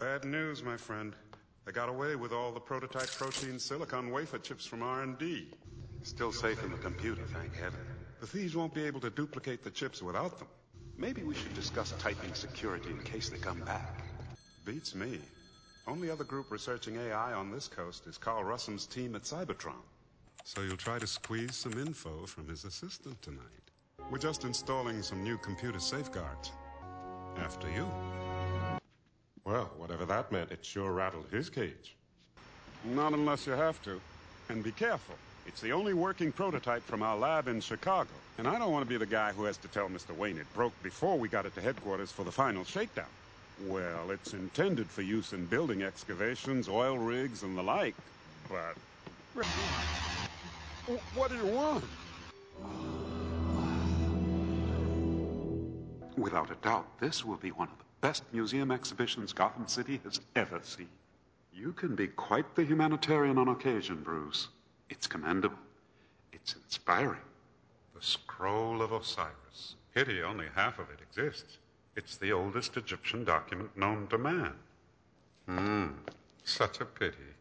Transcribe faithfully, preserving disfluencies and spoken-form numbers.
Bad news, my friend. They got away with all the prototype protein silicon wafer chips from R and D. Still safe in the computer, thank heaven. The thieves won't be able to duplicate the chips without them. Maybe we should discuss tightening security in case they come back. Beats me. Only other group researching A I on this coast is Carl Russum's team at Cybertron. So you'll try to squeeze some info from his assistant tonight. We're just installing some new computer safeguards. After you. Well, whatever that meant, it sure rattled his cage. Not unless you have to. And be careful. It's the only working prototype from our lab in Chicago. And I don't want to be the guy who has to tell Mister Wayne it broke before we got it to headquarters for the final shakedown. Well, it's intended for use in building excavations, oil rigs, and the like. But... what do you want? Without a doubt, this will be one of the best museum exhibitions Gotham City has ever seen. You can be quite the humanitarian on occasion, Bruce. It's commendable. It's inspiring. The Scroll of Osiris. Pity only half of it exists. It's the oldest Egyptian document known to man. Hmm, such a pity.